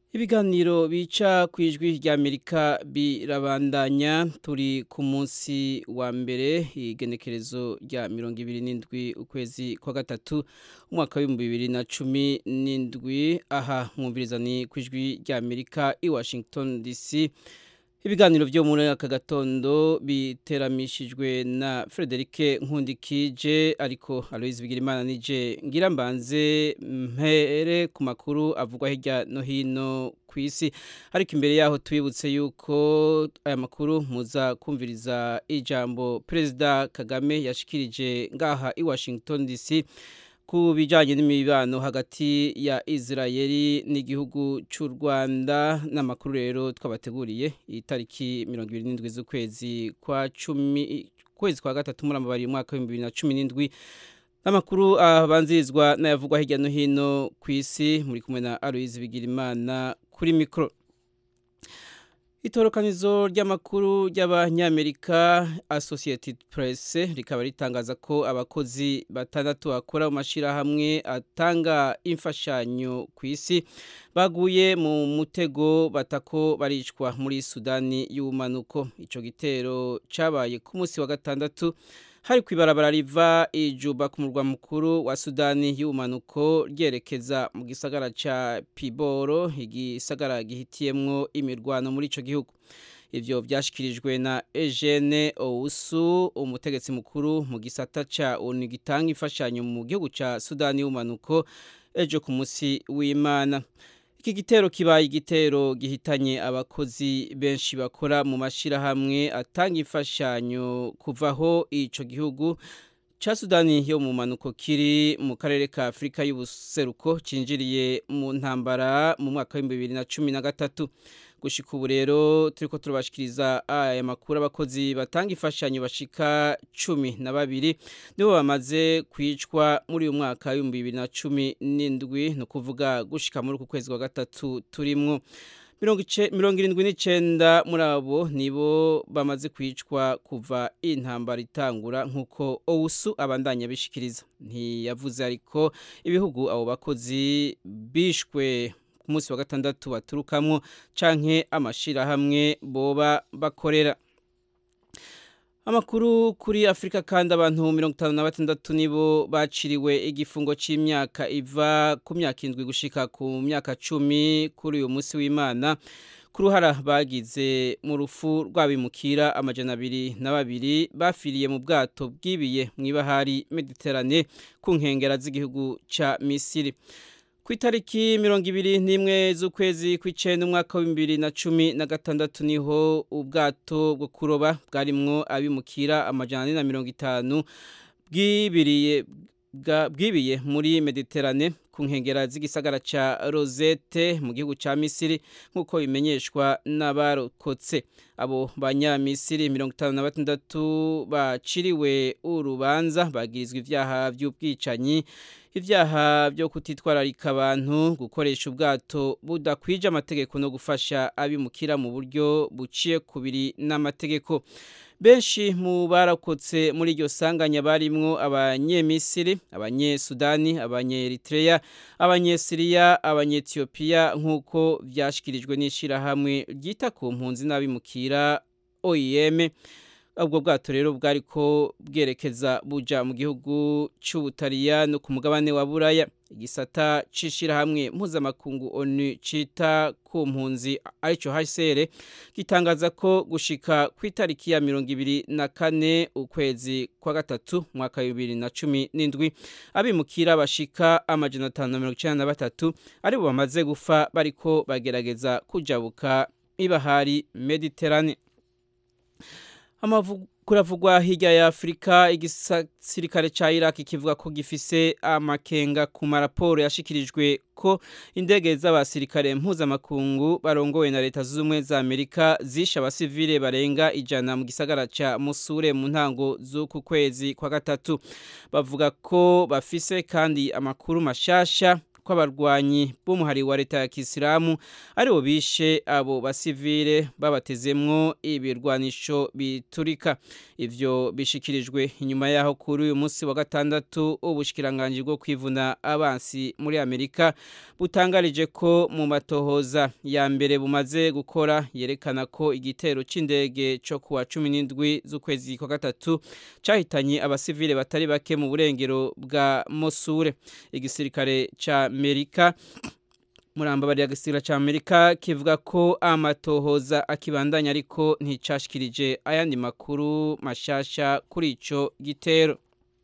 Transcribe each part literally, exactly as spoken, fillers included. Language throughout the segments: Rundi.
Ibiganiro bica kwijwi rya Amerika birabandanya turi ku munsi wa mbere igenekerezo rya mirongo ibiri n'indwi ukwezi kwa gatatu umwaka w'ibihumbi bibiri na cumi n'indwi aha mwumviriza ni kwijwi rya Amerika i Washington D C. Ibiganiro vyo muri aka gatondo biteramishijwe na Frederic Nkundikije ariko Aloise Bigirimana nije ngira mbanze mpere ku makuru avugwa hirya no hino kwisi ariko imbere yaho twibutse yuko aya makuru muza kumviriza ijambo President Kagame yashikirije ngaha i Washington D C ku bijanye n'imibano hagati ya Israeli n'igihugu cy'u Rwanda n'amakuru rero twabateguriye itariki mirongo ibiri n'indwi z'ukwezi kwa cumi kwezi kwa gatatu muri amabari umwaka wa bibiri na cumi n'indwi n'amakuru abanzirizwa n'ayavugwa hirya no hino kw'isi muri kumwe na Aloise Bigirimana kuri mikro. Itorokanizo ry'amakuru ry'abanyamerika Associated Press rikaba ritangaza ko abakozi batandatu bakora mu mashirahamwe atanga imfashanyo kw'isi baguye mu mutego batako baricwa muri Sudani y'ubumanuko. Ico gitero cabaye ku munsi wa gatandatu hari kwibarabara riva ijuba ku murwa mukuru wa Sudani y'ubumanuko ryerekeza mu gisagara ca Piboro igisagara gihitiyemwo imirwano muri ico gihugu. Ivyo vyashikirijwe na Eugene Ousu umutegetsi mukuru mu gisata ca O N U gitanga imfashanyo mu gihugu ca Sudani y'ubumanuko ejo ku munsi w'Imana. Iki gitero kibaye igitero gihitanye abakozi benshi bakora mu mashirahamwe atanga imfashanyo kuvaho ico gihugu ca Sudani yo mu manuko kiri mu karere ka Afrika y'ubuseruko cinjiriye mu ntambara mu mwaka wa bibiri na cumi na gatatu. Gushika ubu rero turiko turabashikiriza aya makuru abakozi batanga imfashanyo bashika cumi na babiri nibo bamaze kwicwa muri uyu mwaka wa bibiri na cumi n'indwi no kuvuga gushika muri uku kwezi kwa gatatu turimwo. mirongo irindwi n'icenda muri abo nibo bamaze kwicwa kuva intambara itangura nkuko Ousu abandanya bishikiriza. Ntiyavuze ariko ibihugu abo bakozi bishwe ku munsi wa gatandatu baturukamwo canke amashirahamwe boba bakorera. Amakuru kuri Afrika kandi abantu mirongo itanu na batandatu nibo baciriwe igifungo c'imyaka iva ku myaka indwi gushika ku myaka cumi kuri uyu munsi w'Imana kuruhara bagize mu rufu rw'abimukira amajana abiri na babiri bafiriye mu bwato bwibiye mw'ibahari Mediterane ku nkengera z'igihugu ca Misiri. Ku itariki mirongo ibiri n'imwe z'ukwezi kw'icenda umwaka wa bibiri na cumi na gatandatu niho ubwato bwo kuroba bwarimwo abimukira amajana ane na mirongo itanu bwibiriye bwibiye muri Mediterane ku nkengera z'igisagara ca Rosette mu gihugu ca Misiri nkuko bimenyeshwa n'abarokotse. Abo banyamisiri mirongo itanu na batandatu baciriwe urubanza bagirizwa ivyaha vy'ubwicanyi, ivyaha byo kutitwararika abantu, gukoresha ubwato budakwije amategeko no gufasha abimukira mu buryo buciye kubiri n'amategeko. Benshi mu barakotse muri iryo sanganya barimwo abanyemisiri, abanyesudani, abanyeeritrea, abanyesiriya, abanyetiyopiya nkuko vyashikirijwe n'ishirahamwe ryita ku mpunzi n'abimukira O I M. Ubwo bwato rero bwariko bwerekeza buja mu gihugu c'Ubutaliyano ku mugabane wa Buraya. Igisata c'ishirahamwe mpuzamakungu O N U cita ku mpunzi arico H C R gitangaza ko gushika ku itariki ya mirongo ibiri na kane ukwezi kwa gatatu mwaka wa bibiri na cumi n'indwi abimukira bashika amajana atanu na mirongo icenda na batatu aribo bamaze gufa bariko bagerageza kujabuka ibahari Mediterane. Amavuga kuravugwa hirya ya Afrika, igisirikare ca Iraq kivuga ko gifise amakenga ku maraporo yashikirijwe ko indege z'abasirikare mpuzamakungu barongowe na leta z'ubumwe za Amerika zishe abasivile barenga ijana mu gisagara ca Mosul mu ntango z'uku kwezi kwa gatatu. Bavuga ko bafise kandi amakuru mashasha kw'abarwanyi b'umuhari wa leta ya Kisilamu aribo bishe abo basivile babatezemwo ibirwanisho biturika. Ivyo bishikirijwe inyuma yaho kuri uyu munsi wa gatandatu ubushikiranganje bwo kwivuna abansi muri Amerika butangarije ko mu matohoza ya mbere bumaze gukora yerekana ko igitero c'indege cyo kuwa cumi n'indwi z'ukwezi kwa gatatu cahitanye abasivile batari bake mu burengero bwa Mosure. Igisirikare ca Amerika Muramba bari agisira ca Amerika kivuga ko amatohoza akibandanya ariko nticashikirije ayandi makuru mashasha kuri ico gitero.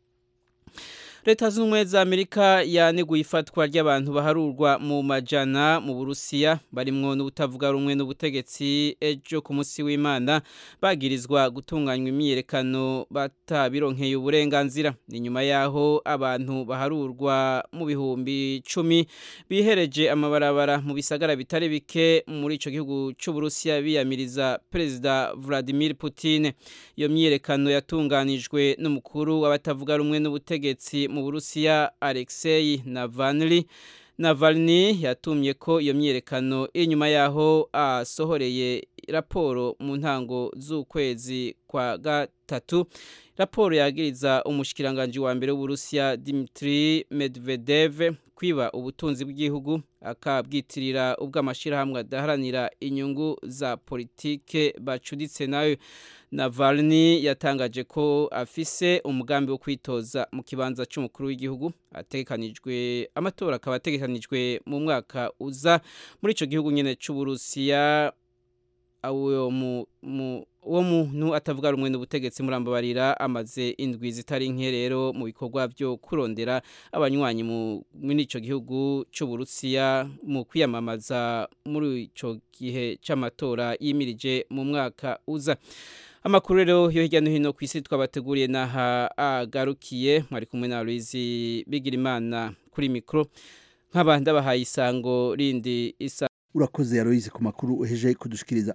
Leta z'ubumwe za Amerika yaneguye ifatwa ry'abantu baharurwa mu majana mu Burusiya barimwo n'ubutavuga rumwe n'ubutegetsi ejo ku munsi w'Imana bagirizwa gutunganywa imyiyerekano batabironkeye uburenganzira. Ni nyuma yaho abantu baharurwa mu bihumbi cumi bihereje amabarabara mu bisagara bitari bike muri ico gihugu c'u Burusiya biyamiriza Perezida Vladimir Putin. Iyo myiyerekano yatunganijwe n'umukuru w'abatavuga rumwe n'ubutegetsi mu Burusiya Alexei Navalny Navalny yatumye ko iyo myiyerekano inyuma yaho asohoreye raporo mu ntango z'ukwezi kwa gatatu. Raporo yagiriza umushikiranganje wa mbere w'Uburusiya Dmitry Medvedev kwiba ubutunzi bw'igihugu akabwitirira ubw'amashirahamwe adaharanira inyungu za politike bacuditse nayo. Navalny yatangaje ko afise umugambi wo kwitoza mu kibanza cy'umukuru w'igihugu ategekanijwe amatora akaba ategekanijwe mu mwaka uza muri ico gihugu nyene c'Uburusiya. Awo mu uwo muntu atavuga rumwe n'ubutegetsi Muramba barira amaze indwi zitari nke rero mu bikorwa byo kurondera abanywanyi muri ico gihugu c'Uburusiya mu kwiyamamaza muri ico gihe c'amatora yimirije mu mwaka uza. Amakuru rero yo hirya no hino ku isi twabateguriye naha agarukiye. Mwari kumwe na Louise Bigirimana kuri mikro nk'abandi bahaye isango rindi isa. Urakoze Aloise ku makuru uheje kudushikiriza.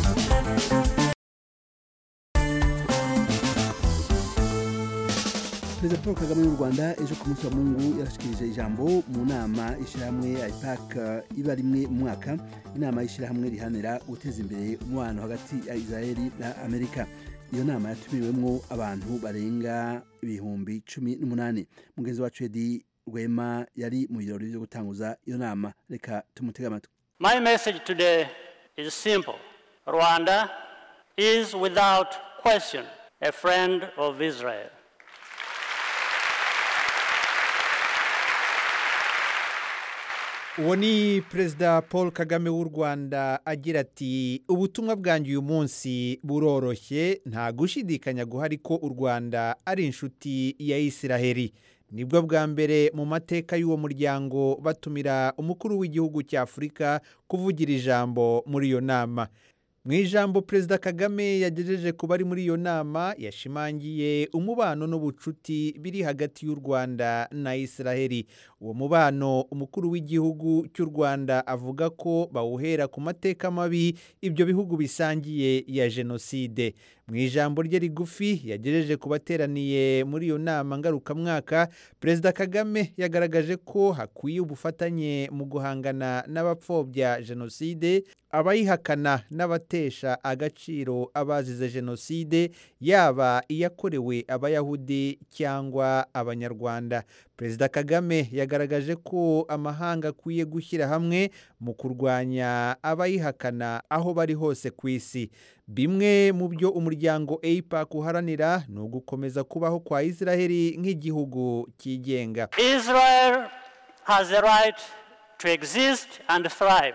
Perezida Paul Kagame w'u Rwanda ejo ku munsi wa Mungu yarashikirije ijambo mu nama ishirahamwe I P A C iba rimwe mu mwaka. Inama y'ishirahamwe rihanira guteza imbere umubano hagati ya Israeli na Amerika. Iyo nama yatumiwemwo abantu barenga ibihumbi cumi n'umunani. Mugenzi wacu Edi Rwema yari mu birori byo gutanguza iyo nama. Reka tumutega amatwi. My message today is simple. Rwanda is without question a friend of Israel. Uwo ni Perezida Paul Kagame w'u Rwanda agira ati ubutumwa bwanjye uyu munsi buroroshye nta gushidikanya guhari ko u Rwanda ari inshuti ya Isiraheli. Nibwo bwa mbere mu mateka y'uwo muryango batumira umukuru w'igihugu cya Afurika kuvugira ijambo muri iyo nama. Mu ijambo Perezida Kagame yagejeje ku bari muri iyo nama yashimangiye umubano n'ubucuti biri hagati y'u Rwanda na Isiraheli. Uwo mubano umukuru w'igihugu cy'u Rwanda avuga ko bawuhera ku mateka mabi ibyo bihugu bisangiye ya jenoside. Mu ijambo rye rigufi yagejeje ku bateraniye muri iyo nama ngarukamwaka, Perezida Kagame yagaragaje ko hakwiye ubufatanye mu guhangana n'abapfobya jenoside, abayihakana n'abatesha agaciro abazize jenoside, yaba iyakorewe abayahudi cyangwa abanyarwanda. Perezida Kagame yagaragaje ko amahanga akwiye gushyira hamwe mu kurwanya abayihakana aho bari hose ku isi. Bimwe mu byo umuryango A P A C uharanira ni ugukomeza kubaho kwa Isiraheli nk'igihugu cyigenga. Israel has the right to exist and thrive.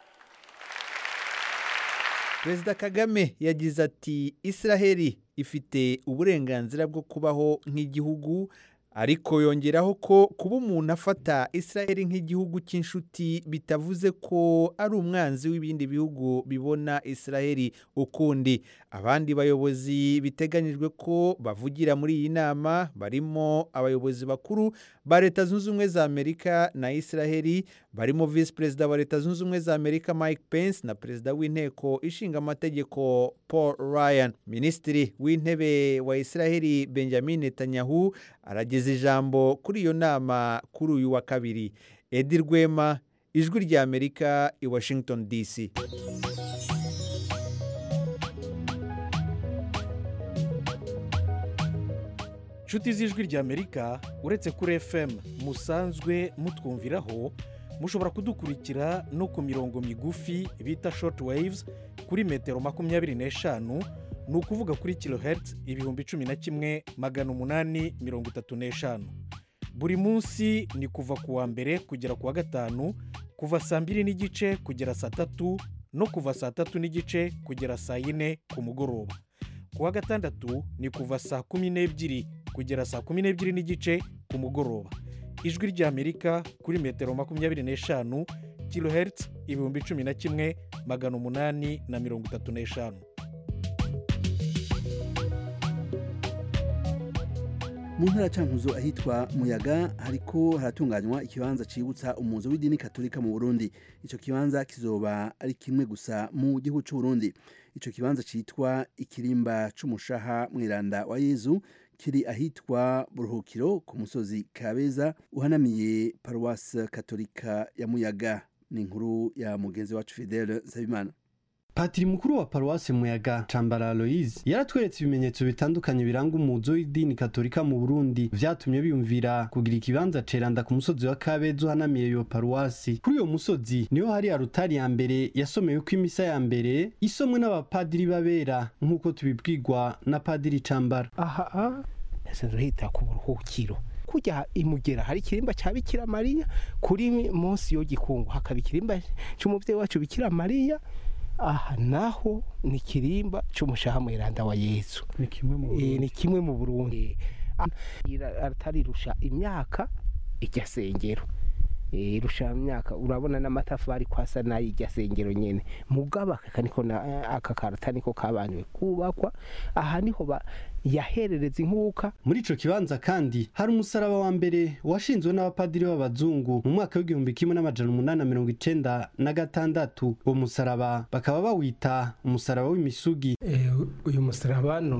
Perezida Kagame yagize ati Isiraheli ifite uburenganzira bwo kubaho nk'igihugu, ariko yongeraho ko kuba umuntu afata Isiraheli nk'igihugu cy'inshuti bitavuze ko ari umwanzi w'ibindi bihugu bibona Isiraheli ukundi. Abandi bayobozi biteganyijwe ko bavugira muri iyi nama barimo abayobozi bakuru ba Leta Zunze Ubumwe za Amerika na Isiraheli, barimo Vice President wa Leta Zunze Ubumwe za Amerika Mike Pence na Perezida w'inteko ishinga amategeko Paul Ryan. Minisitiri w'intebe wa Isiraheli Benjamin Netanyahu arageza ijambo kuri iyo nama kuri uyu wa kabiri. Edi Rwema, ijwi rya Amerika i Washington D C. Inshuti z'ijwi rya Amerika, uretse kuri F M musanzwe mutwumviraho, mushobora kudukurikira no ku mirongo migufi bita short waves kuri metero makumyabiri n'eshanu, ni ukuvuga kuri kilohertz ibihumbi cumi na kimwe magana umunani mirongo itatu n'eshanu. Buri munsi ni kuva ku wa mbere kugera ku wa gatanu, kuva saa mbiri n'igice kugera saa tatu no kuva saa tatu n'igice kugera saa yine ku mugoroba. Ku wa gatandatu ni kuva saa kumi n'ebyiri kugera saa kumi n'ebyiri n'igice ku mugoroba. Ijwi rya Amerika kuri metero makumyabiri n'eshanu, kilohertz ibihumbi cumi na kimwe magana umunani na mirongo itatu n'eshanu. mu ntara cankuzo ahitwa Muyaga hariko haratunganywa ikibanza cibutsa umuzo w'idini katolika mu Burundi. Ico kibanza kizoba ari kimwe gusa mu gihugu c'u Burundi. Ico kibanza citwa ikirimba c'umushaha mwiranda wa Yezu, kiri ahitwa Buruhukiro ku musozi Kabeza uhanamiye Paroisse Katolika ya Muyaga. Ni inkuru ya mugenzi wacu Fidèle Nsabimana. Patiri mukuru wa Paroisse Muyaga Cambara Aloise yaratweretse ibimenyetso bitandukanye biranga umuzo w'idini katolika mu Burundi, vyatumye biyumvira kugira ikibanza ceranda ku musozi wa Kabeza uhanamiye iyo paruwasi. Kuri uyo musozi niho hari arutari ya mbere yasomewe ko imisa ya mbere isomwe n'abapadiri babera nk'uko tubibwirwa na Padiri Cambara. Aha ese hita ku Buruhukiro kujya imugera hari kirimba cya Bikira Maria, kuri munsi yo gikungu hakaba ikirimba cy'umuvyeyi wacu Bikira Maria. Aha naho ni kirimba c'umushaha mwiranda wa Yesu, ni kimwe mu Burundi. E, ni kimwe mu Burundi. Aratari rusha imyaka ijya sengero. E, rusha imyaka urabona n'amatafari kwasa nayo ijya sengero nyene. Mugaba kaniko na aka karatani ko kabanywe kubakwa. Aha niho ba yaherereza inkuka. Muri ico kibanza kandi hari umusaraba wa mbere washinzwe n'abapadiri b'abazungu mu mwaka w'igihumbi kimwe n'amajana umunani na mirongo icenda na gatandatu. Uwo musaraba bakaba bawita umusaraba w'imisugi. E, uyu musaraba ni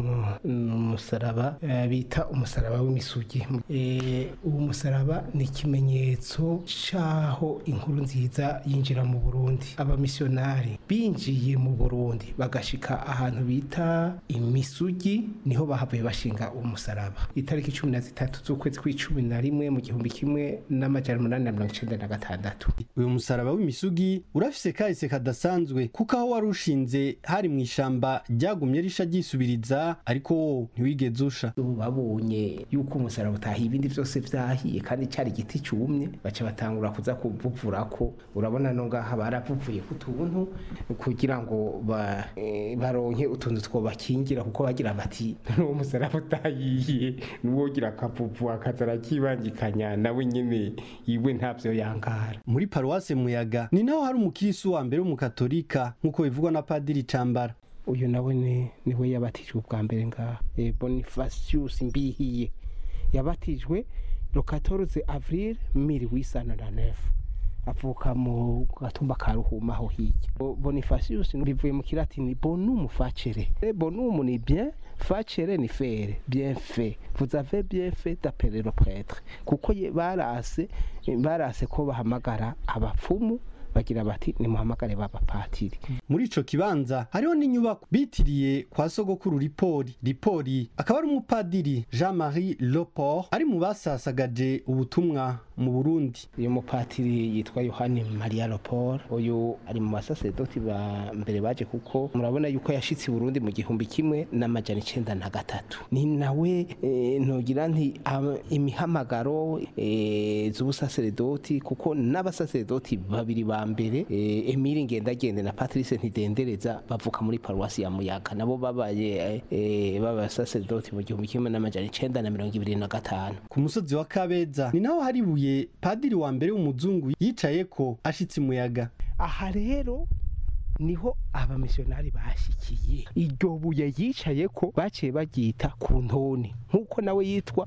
umusaraba e, bita umusaraba w'imisugi. E, uwo musaraba ni ikimenyetso caho inkuru nziza yinjira mu Burundi. Abamisiyonari binjiye mu Burundi bagashika ahantu bita imisugi, niho bahavuye bashinga umusaraba. Itariki cumi na zitatu z'ukwezi kw'icumi na rimwe mu gihumbi kimwe n'amajana umunani na mirongo icenda na gatandatu. Uyu musaraba w'imisugi urafise kahise kadasanzwe kuko aho wari ushinze hari mu ishamba ryagumye risha ryisubiriza, ariko wo ntiwigeze usha. Babonye yuko umusaraba utahiye ibindi vyose vyahiye kandi cari igiti cumye, baca batangura kuza kuvuvurako. Urabona no ngaha baravuvuye kutuntu kugira ngo ba, e, baronke utuntu two bakingira, kuko bagira bati uwo musaraba utahiye nuwogira akavuvu akazara kibangikanya nawe nyene iwe ntavyo yankara. Muri Paroisse Muyaga ni naho hari umukirisu wa mbere w'umukatolika nk'uko bivugwa na Padiri Cambara. Uyu nawe ni niwe yabatijwe ubwa mbere ngaha, e, Bonifacius Mbihiye yabatijwe le quatorze avril mille huit cent neuf. Avuka mu gatumba ka Ruhuma ho hirya. Bonifacius bivuye mu kilatini bonum facere. Bonum ni bien, facere ni faire, bien fait. Vous avez bien fait d'appeler le prêtre. Kuko barase barase ko bahamagara abapfumu bagira bati ni muhamagare baba patiri. Muri ico kibanza hariho n'inyubako bitiriye kwa sogokuru Ripori. Ripori akaba ari umupadiri Jean-Marie Loport ari mu basasagaje ubutumwa mu Burundi. Uyu mupatiri yitwa Yohani Maria Loport, uyu ari mu basaserdoti ba mbere baje, kuko murabona yuko yashitse i Burundi mu gihumbi kimwe n'amajana icenda na gatatu. Ni nawe e, ntogira nti imihamagaro e, z'ubusaserdoti, kuko n'abasaserdoti babiri ba mbere e, Emile Ngendagende na Patrice Ntidendereza bavuka muri Paroisse ya Muyaga, nabo babaye e, b'abasaserdoti mu gihumbi kimwe n'amajana icenda na mirongo ibiri na gatanu. Ku musozi wa Kabeza ni naho hari buye padiri wa mbere w'umuzungu yicaye ko ashitse Muyaga. Aha rero niho abamisiyonari bashikiye. Iryo buye yicaye ko baciye bagita ku ntoni, nkuko nawe yitwa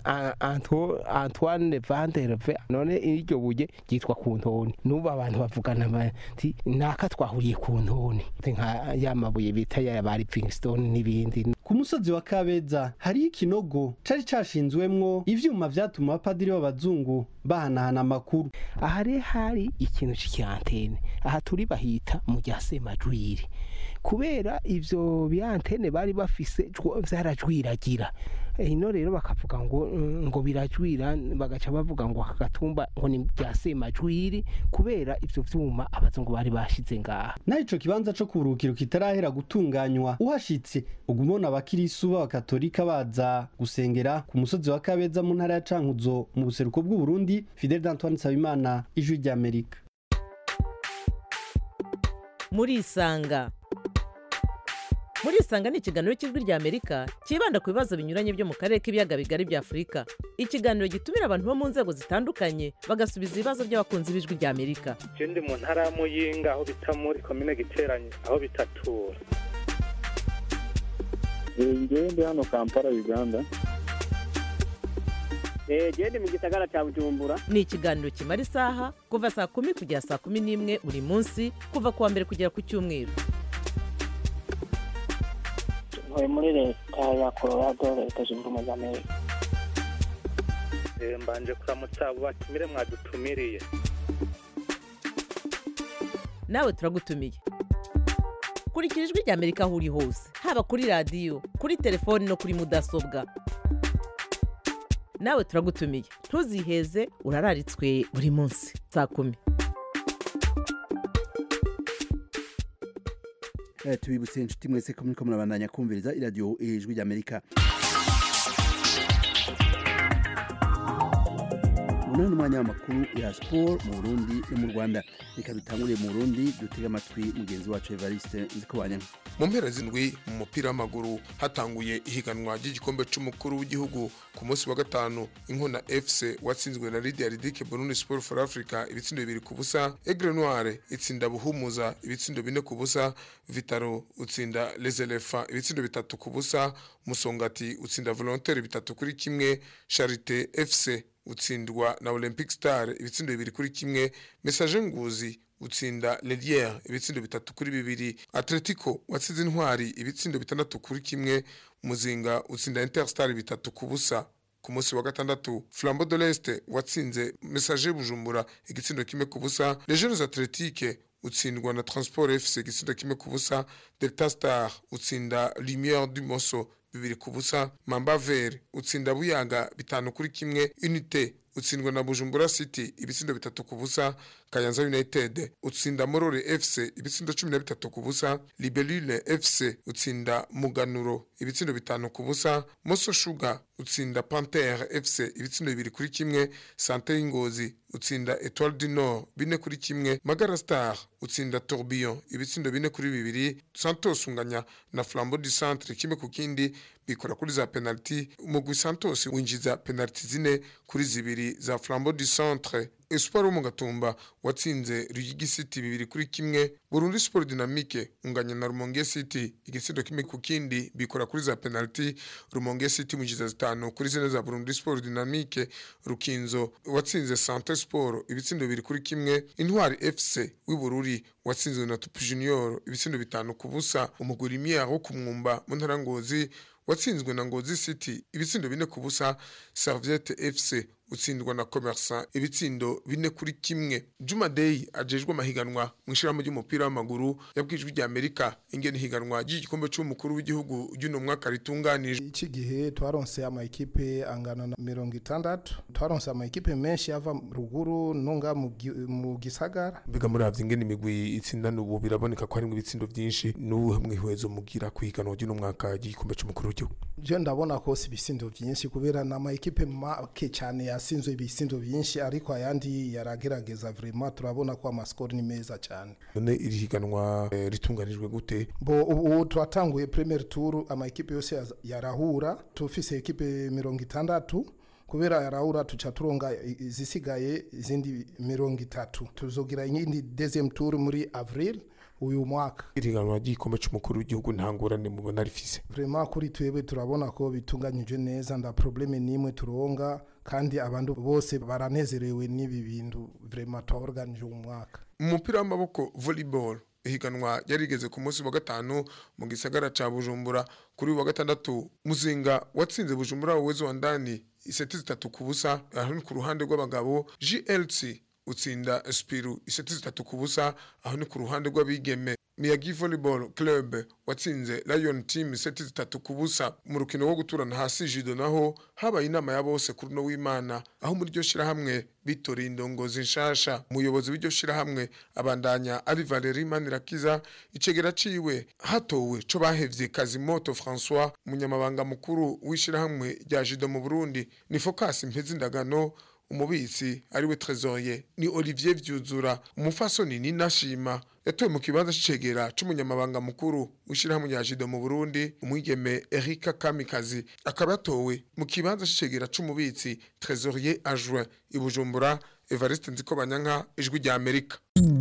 Antoine Van der Ve. None iryo buye yitwa ku ntoni. Nuba abantu bavugana bati naka twahuriye ku ntoni, nka ya mabuye bita ya bari Livingstone n'ibindi. ku musozi wa Kabeza hari ikinogo cari cashinzwemwo ivyuma vyatuma abapadiri b'abazungu bahanahana amakuru. aha rero hari ikintu cy'antene aha turi bahita mu rya Semajwiri kubera ivyo byantene bari bafise vyarajwiragira ino rero bakavuga ngo ngo birajwira bagaca bavuga ngo akagatumba ngo ni bya Semajwiri kubera ivyo vyuma abazungu bari bashize ngaha. naho ico kibanza co kuburukiro kitarahera gutunganywa uhashitse ugumona abakirisu b'abakatolika baza gusengera ku musozi wa Kabeza mu ntara ya Cankuzo mu buseruko bw'u Burundi. Fidel Antoine Sabimana, Ijwi ry'Amerika. muri isanga muri isanga ni ikiganiro cy'Ijwi ry'Amerika kibanda ku bibazo binyuranye byo mu karere k'ibiyaga bigari bya Afurika. Ikiganiro gitumira abantu bo mu nzego zitandukanye bagasubiza ibibazo by'abakunzi b'Ijwi ry'Amerika. Je ndi mu ntara ya Muyinga aho bita muri commune Giteranye aho bitatura. Ngewe ndi hano Kampala Uganda. Eh je mu gisagara cya Bujumbura. Ni ikiganiro kimara isaha kuva saa kumi kugera saa kumi n'imwe buri munsi kuva kuwa mbere kugera ku cyumweru. Ntuye muri leta ya Colorado leta zunze ubumwe za Amerika. Eh mbanje kuramutsa abo batumire mwadutumiriye. Nawe turagutumiye. Kurikira Ijwi ry'Amerika aho uri hose haba kuri radio kuri telefone no kuri mudasobwa. Nawe turagutumiye ntuziheze urararitswe buri munsi saa kumi. Eh tubibutse inshuti mwese ko muriko murabandanya kumviriza iradio Ijwi ry'Amerika. Uno mwanya w'amakuru ya sport mu Burundi no mu Rwanda. Reka dutanguriye mu Burundi dutega amatwi mugenzi wacu Evariste Nzikobanya. Mu mpera zindwi mu mupira w'amaguru hatanguye ihiganwa ry'igikombe c'umukuru w'igihugu ku munsi wa gatanu. Inkona F C watsinzwe na Lydia Ridike Burundi Sport for Africa ibitsindo bibiri ku busa. Aigle Noire itsinda Buhumuza ibitsindo bine ku busa. Vitaro utsinda Les Elephants ibitsindo bitatu ku busa. Musongati utsinda Volontaire bitatu kuri kimwe. Charité F C utsindwa na Olympic Star ibitsindo bibiri kuri kimwe. Message Nguzi utsinda Lelière ibitsindo bitatu kuri bibiri. Atletico watsinze Intwari ibitsindo bitandatu kuri kimwe. Muzinga utsinda Interstar bitatu ku busa. Ku munsi wa gatandatu Flambeau de l'Est watsinze Message Bujumbura igitsindo kimwe ku busa. Les Jeunes Athletiques utsindwa na Transport F C igitsindo kimwe ku busa. Delta Star utsinda Lumière du Mosso bibiri ku busa. Mamba Vert utsinda Buyaga bitanu kuri kimwe. Unité utsindwa na Bujumbura City ibitsindo bitatu ku busa. Kayanza United utsinda Morore F C ibitsindo cumi na bitatu ku busa. Libellule F C utsinda Muganuro ibitsindo bitanu ku busa. Moso Sugar utsinda Panther F C ibitsindo bibiri kuri kimwe. Santé Ngozi utsinda Etoile du Nord bine kuri kimwe. Magara Star utsinda Tourbillon ibitsindo bine kuri bibiri. Santos unganya na Flambeau du Centre kimwe ku kindi bikora kuri za penalty. Umugwi Santos winjiza penalty zine kuri zibiri za Flambeau du Centre. Espoir wo mu Gatumba watsinze Ruyigi City bibiri kuri kimwe. Burundi Sport Dynamique unganya na Rumonge City igisindo kimwe ku kindi bikora kuri za penalty. Rumonge City mujiza zitanu kuri zine za Burundi Sport Dynamique. Rukinzo watsinze Santé Sport ibitsindo bibiri kuri kimwe. Intwari F C w'Ibururi watsinze na Top Junior ibitsindo bitanu ku busa. Umuguri Miya wo kumwumba mu ntara Ngozi watsinzwe na Ngozi City ibitsindo bine ku busa. Serviette F C utsindwa na Commerçant ibitsindo bine kuri kimwe. Juma Day ajejwe amahiganwa mu ishirahamwe ry'umupira w'amaguru yabwijwe rya Amerika ingene higanwa ry'igikombe cy'umukuru w'igihugu y'uno mwaka ritunganije. Iki gihe twaronse ama equipe angana na mirongo itandatu. Twaronse ama equipe menshi yava ruguru nunga mu gisagara. Biga muri avye ingene imigwi itsinda n'ubu biraboneka ko hari ibitsindo byinshi n'ubu mwihwezo mugira kuhiganwa ry'uno mwaka ry'igikombe cy'umukuru w'igihugu. Je ndabona ko si bisindo byinshi kubera na ama equipe make cyane yasinzwe ibisindo byinshi ariko ayandi yaragerageza vraiment turabona ko amascore ni meza cyane. None iri higanwa e, ritunganijwe gute? Bo ubu twatanguye premier tour ama equipe yose yarahura tufise equipe mirongo itandatu kubera yarahura tuca turonga zisigaye izindi mirongo itatu tuzogira indi deuxième tour muri avril uyu mwaka. Iriganwa ry'igikombe cy'umukuru w'igihugu ntangorane mubona rifise. Vraiment kuri twebwe turabona ko bitunganyije neza nda probleme nimwe turonga kandi abantu bose baranezerewe n'ibi bintu vraiment twaorganije uyu mwaka. Mu mupira w'amaboko volleyball ihiganwa yarigeze ku munsi wa gatanu mu gisagara ca Bujumbura. Kuri wa gatandatu Muzinga watsinze Bujumbura Uwezo wa ndani iseti zitatu ku busa. Aho ku ruhande rw'abagabo G L C utsinda Spiru iseti zitatu ku busa. Aho ni ku ruhande rw'abigeme Miyagi Volleyball Club watsinze Lion Team iseti zitatu ku busa. Mu rukino wo guturana hasi Judo naho habaye inama ya bose kuri no w'Imana, aho muri ryo shira hamwe bitori indongozi nshasha. Umuyobozi w'iryo shira hamwe abandanya ari Valerie Manirakiza. Icegera ciwe hatowe co bahevye Kazimoto François, umunyamabanga mukuru w'ishira hamwe rya Judo mu Burundi ni Focus Mpezindagano. Umubitsi ariwe Trésorier ni Olivier Vyuzura. Umufasoni ni Nashima yatowe mu kibanza c'icegera c'umunyamabanga mukuru w'ishirahamwe rya Judo mu Burundi. Umwigeme Erika Kamikazi akaba yatowe mu kibanza c'icegera c'umubitsi Trésorier adjoint. I Bujumbura, Evariste Nzikobanyanka, Ijwi rya Amerika.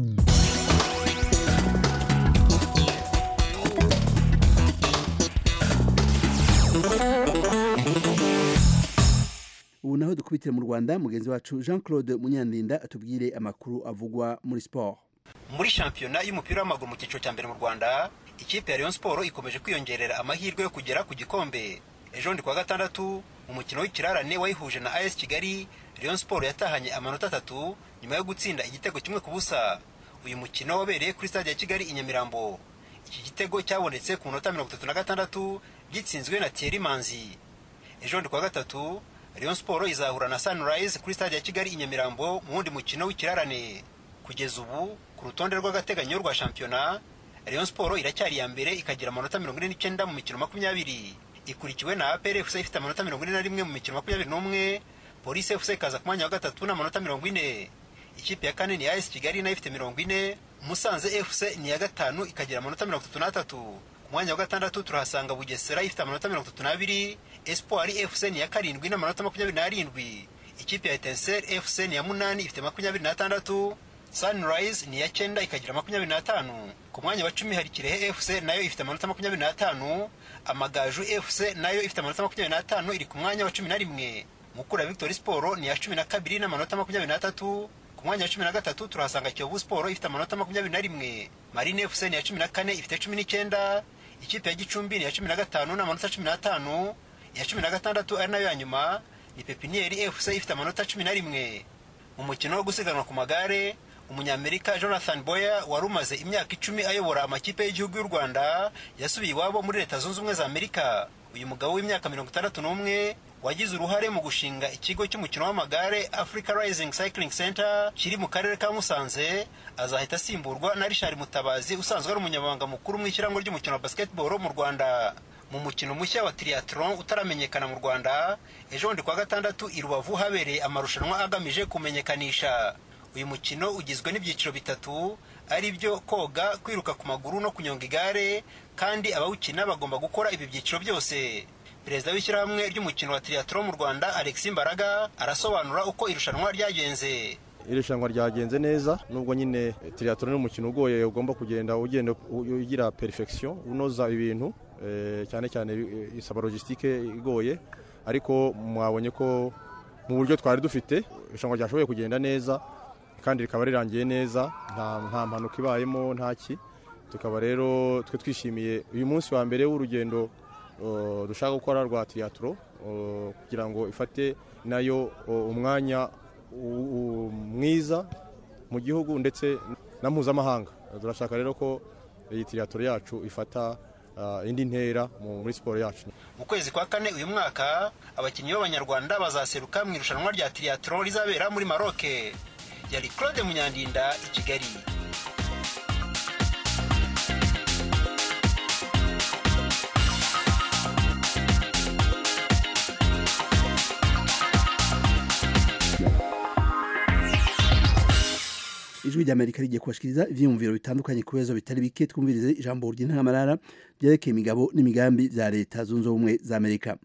ubu naho dukubitire mu Rwanda mugenzi wacu Jean Claude Munyandinda atubwire amakuru avugwa muri sport. Muri shampiyona y'umupira w'amaguru mu cyiciro cya mbere mu Rwanda, ikipe ya Rayon Sport ikomeje kwiyongerera amahirwe yo kugera ku gikombe. Ejo ndi kwa gatandatu mu mukino w'ikirarane wayihuje na A S Kigali, Rayon Sport yatahanye amanota atatu nyuma yo gutsinda igitego kimwe ku busa. Uyu mukino wabereye kuri stade ya Kigali i Nyamirambo. Iki gitego cyabonetse ku minota mirongo itatu na gatandatu gitsinzwe na Thierry Manzi. Ejo ndi kwa gatatu Rayon Sport izahura na Sunrise kuri stade ya Kigali i Nyamirambo mu wundi mukino w'ikirarane. Kugeza ubu ku rutonde rw'agateganyo rwa shampiyona, Rayon Sport iracyari ya mbere ikagira amanota mirongo ine n'icyenda mu mikino makumyabiri. Ikurikiwe na A P R F C ifite amanota mirongo ine na rimwe mu mikino makumyabiri n'umwe. Police F C ikaza ku mwanya wa gatatu n'amanota mirongo ine. Ikipe ya kane ni A S Kigali nayo ifite mirongo ine. Musanze F C ni ya gatanu ikagira amanota mirongo itatu n'atatu. Ku mwanya wa gatandatu turahasanga Bugesera ifite amanota mirongo itatu n'abiri. Espoir F C ni ya karindwi n'amanota makumyabiri n'arindwi. Ikipe ya Etincelle F C ni ya munani ifite makumyabiri n'atandatu. Sunrise ni ya cyenda ikagira makumyabiri n'atanu. Ku mwanya wa cumi hari Kirehe F C nayo ifite amanota makumyabiri n'atanu. Amagaju F C nayo ifite amanota makumyabiri n'atanu iri ku mwanya wa cumi na rimwe. Mukura Victory Sport ni ya cumi na kabiri n'amanota makumyabiri n'atatu. Ku mwanya wa cumi na gatatu turahasanga Kiyovu Sport ifite amanota makumyabiri na rimwe. Marine F C ni ya cumi na kane ifite cumi n'icyenda. Ikipe ya Gicumbi ni ya cumi na gatanu n'amanota cumi n'atanu. Ya cumi na gatandatu ari nayo ya nyuma ni Pepinieri F C ifite amanota cumi na rimwe. Mu mukino wo gusiganwa ku magare, Umunyamerika Jonathan Boyer warumaze imyaka icumi ayobora amakipe y'igihugu y'u Rwanda yasubiye iwabo muri Leta Zunze Ubumwe za Amerika. Uyu mugabo w'imyaka mirongo itandatu n'umwe wagize uruhare mu gushinga ikigo cy'umukino w'amagare Africa Rising Cycling Center kiri mu karere ka Musanze, azahita asimburwa na Richard Mutabazi usanzwe ari umunyamabanga mukuru mu ishyirahamwe ry'umukino wa basketball mu Rwanda. Mu mukino mushya wa triathlon utaramenyekana mu Rwanda, ejo ndi kwa gatandatu i Rubavu habereye amarushanwa agamije kumenyekanisha. Uyu mukino ugizwe n'ibyiciro bitatu, ari byo koga, kwiruka ku maguru no kunyonga igare, kandi abawukina bagomba gukora ibi byiciro byose. Perezida w'ishyirahamwe ry'umukino wa triathlon mu Rwanda Alexis Mbaraga arasobanura uko irushanwa ryagenze. Irushanwa ryagenze neza, nubwo nyine triathlon ni umukino ugoye, ugomba kugenda ugenda ugira perfection, unoza ibintu cyane cyane isaba logistique igoye, ariko mwabonye ko mu buryo twari dufite irushanwa ryashoboye kugenda neza kandi rikaba rirangiye neza, nta nta mpanuka ibayemo ntaki. Tukaba rero twe twishimiye uyu munsi wa mbere w'urugendo dushaka gukora rwa triathlon kugira ngo ifate nayo umwanya mwiza mu gihugu ndetse na mpuzamahanga. Turashaka rero ko iyi triathlon yacu ifata indi ntera muri siporo yacu. Mu kwezi kwa kane uyu mwaka abakinnyi b'Abanyarwanda bazaseruka mu irushanwa rya triathlon rizabera muri Maroc. Yari Claude Munyandinda i Kigali. Ijwi ry'Amerika rigiye kubashikiriza ivyiyumviro bitandukanye ku bibazo bitari bike. Twumvirize ijambo ry'intangamarara ryerekeye imigabo n'imigambi vya Leta Zunze Ubumwe za Amerika.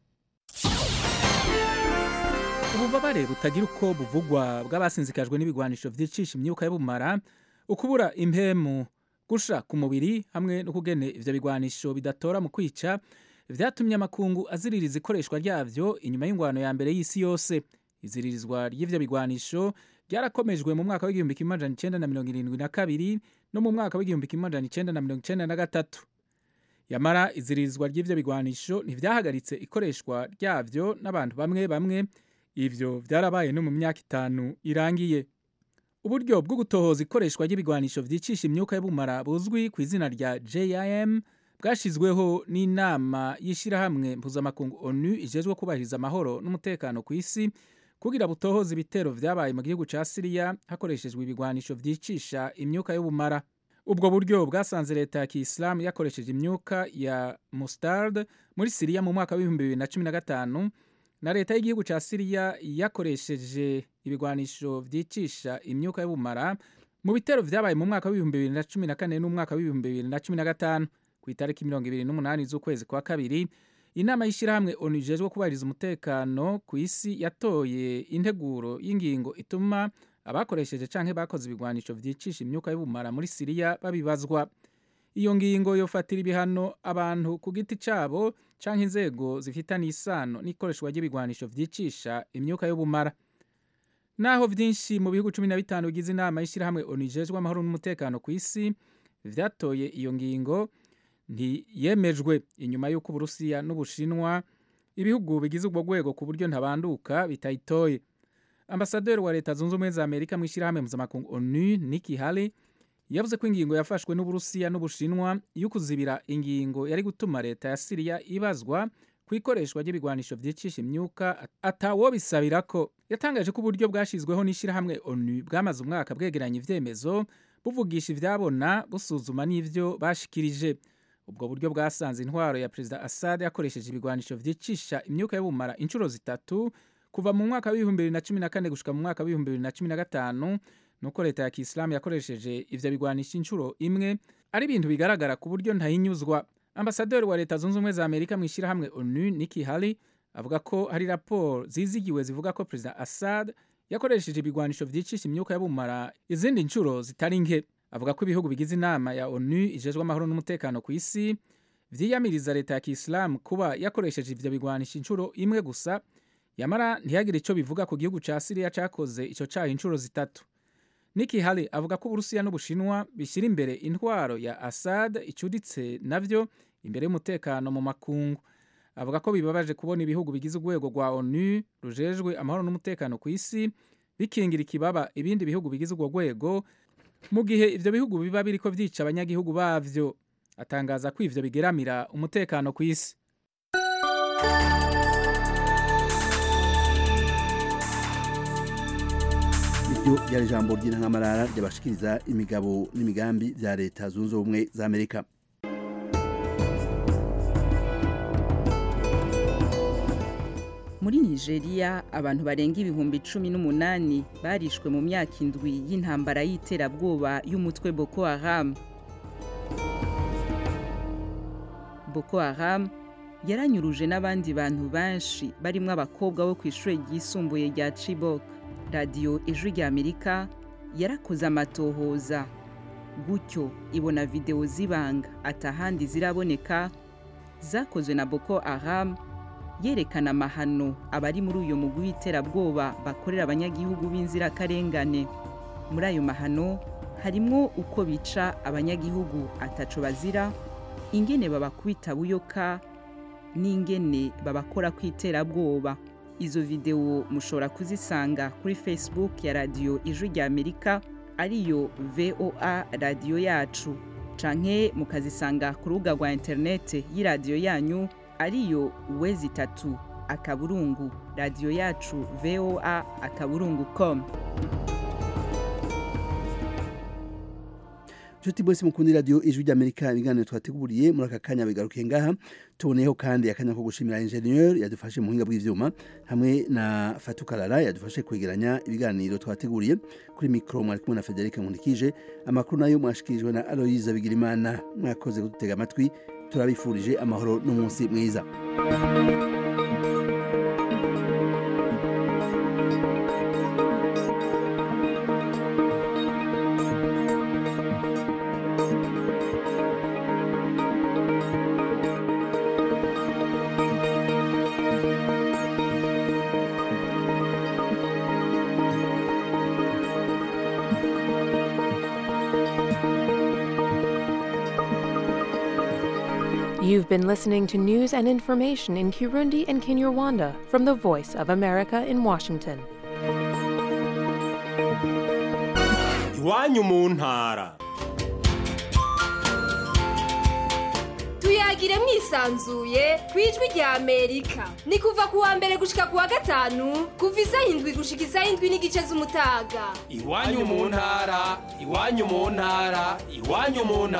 Ububabare butagira uko buvugwa bw'abasinzikajwe n'ibigwanisho vyicisha imyuka y'ubumara, ukubura impemu, gusha ku mubiri hamwe no kugene ivyo bigwanisho bidatora mu kwica, vyatumye amakungu aziririza ikoreshwa ryavyo inyuma y'ingwano ya mbere y'isi yose. Iziririzwa ry'ivyo bigwanisho ryarakomejwe mu mwaka w'igihumbi kimwe amajana icenda na mirongo irindwi na kabiri no mu mwaka w'igihumbi kimwe amajana icenda na mirongo icenda na gatatu. Yamara izirizwa ry'ivyo bigwanisho ntivyahagaritse ikoreshwa ryavyo n'abantu bamwe bamwe, ivyo vyarabaye no mu myaka itanu irangiye. Uburyo bwo gutohoza ikoreshwa ry'ibigwanisho vyicisha imyuka y'ubumara buzwi ku izina rya J I M bwashizweho n'inama y'ishirahamwe mpuzamakungu ONU ijejwe kubahiriza amahoro n'umutekano ku isi kugira butohoza ibitero vyabaye mu gihugu ca Syria hakoreshejwe ibigwanisho vyicisha imyuka y'ubumara. Ubwo buryo bwasanze leta ya Kiislamu yakoresheje imyuka ya mustard muri Syria mu mwaka w'ibihumbi bibiri na cumi na gatanu, na leta y'igihugu ca Syria yakoresheje ibigwanisho vyicisha imyuka y'ubumara mu bitero vyabaye mu mwaka w'ibihumbi bibiri na cumi na kane n'umwaka w'ibihumbi bibiri na cumi na gatanu. Ku itariki mirongo ibiri n'umunani z'ukwezi kwa kabiri, inama y'ishirahamwe ONU ijejwe kubahiriza umutekano ku isi yatoye integuro y'ingingo ituma abakoresheje canke bakoze ibigwanisho vyicisha imyuka y'ubumara muri Syria babibazwa. Iyo ngingo yofatira ibihano abantu ku giti cabo canke inzego zifitanye isano n'ikoreshwa ry'ibigwanisho vyicisha imyuka y'ubumara. Naho vyinshi mu bihugu cumi na bitanu bigize inama y'ishirahamwe ONU ijejwe amahoro n'umutekano ku isi vyatoye iyo ngingo, ntiyemejwe inyuma y'uko Uburusiya n'Ubushinwa, ibihugu bigize ubwo rwego ku buryo ntabanduka, bitayitoye. Ambasaderi wa Leta Zunze Ubumwe za Amerika mu ishirahamwe mpuzamakungu ONU Nikki Haley yavuze ko ingingo yafashwe n'Uburusiya n'Ubushinwa yo kuzibira ingingo yari gutuma leta ya Syria ibazwa ku ikoreshwa ry'ibigwanisho vyicisha imyuka atawo bisabirako. Yatangaje ko uburyo bwashizweho n'ishirahamwe ONU bwamaze umwaka bwegeranya ivyemezo buvugisha ivyabona busuzuma n'ivyo bashikirije. Ubwo buryo bwasanze intwaro ya Perezida Assad yakoresheje ibigwanisho vyicisha imyuka y'ubumara inshuro zitatu kuva mu mwaka w'ibihumbi bibiri na cumi na kane gushika mu mwaka w'ibihumbi bibiri na cumi na gatanu, nuko leta ya Kiislamu yakoresheje ivyo bigwanisha inshuro imwe, ari ibintu bigaragara ku buryo ntahinyuzwa. Ambasaderi wa Leta Zunze Ubumwe za Amerika mu ishirahamwe ONU Nikki Haley avuga ko hari raporo zizigiwe zivuga ko Perezida Assad yakoresheje ibigwanisho vyicisha imyuka y'ubumara izindi nshuro zitari nke. Avuga ko ibihugu bigize inama ya ONU ijejwe amahoro n'umutekano ku isi vyiyamiriza leta ya Kiislamu kuba yakoresheje ivyo bigwanisha inshuro imwe gusa, yamara ntiyagire ico bivuga ku gihugu ca Syria cakoze ico caha inshuro zitatu. Nikki Haley avuga ko Uburusiya n'Ubushinwa bishira imbere intwaro ya Assad icuditse navyo imbere y'umutekano mu makungu. Avuga ko bibabaje kubona ibihugu bigize urwego rwa ONU rujejwe amahoro n'umutekano ku isi bikingira ikibaba ibindi bihugu bigize urwo rwego mu gihe ivyo bihugu biba biriko vyica abanyagihugu bavyo. Atangaza ko ivyo bigeramira umutekano ku isi. Iryo ryari ijambo ry'intangamarara ryabashikiriza imigabo n'imigambi vya Leta Zunze Ubumwe za Amerika. Muri Nigeria abantu barenga ibihumbi cumi n'umunani barishwe mu myaka indwi y'intambara y'iterabwoba y'umutwe Boko Haram. Boko Haram yaranyuruje n'abandi bantu benshi barimo abakobwa bo kw'ishure ryisumbuye rya Chibok. Radio Ijwi rya Amerika yarakoze amatohoza, gutyo ibona video zibanga atahandi ziraboneka zakozwe na Boko Haram yerekana amahano abari muri uyo mugwi w'iterabwoba bakorera abanyagihugu b'inzirakarengane. Muri ayo mahano harimwo uko bica abanyagihugu ataco bazira, ingene babakubita buyoka, n'ingene babakora kw'iterabwoba. Izo video mushobora kuzisanga kuri Facebook ya Radio Ijwi rya Amerika ariyo V O A radio yacu, canke mukazisanga ku rubuga rwa internet y'iradio yanyu ariyo wezi tatu akaburungu radio yacu V O A akaburungu com. Juti bose mukundi radio Ijwi rya Amerika ibiganiro twateguriye muri aka kanya bigarukiye ngaha. Tuboneyeho kandi akanya ko gushimira ingenieur yadufashe mu buhinga bw'ivyuma hamwe na Fatukarara yadufashe kwegeranya ibiganiro twateguriye. Kuri micro mwari kumwe na Federica Nkundikije, amakuru nayo mwashikirijwe na Aloise Bigirimana. Mwakoze kudutega amatwi, turabifurije amahoro n'umunsi mwiza. You've been listening to news and information in Kirundi and Kinyarwanda from the Voice of America in Washington. Iwanyu mu ntara. Tuyagire mwisanzuye kwijwi rya Amerika. Ni kuva kuwa mbere gushika kuwa gatanu, kuva isaha indwi gushika isaha indwi n'igice z'umutaga. Iwanyu mu ntara, iwanyu mu ntara, iwanyu mu ntara.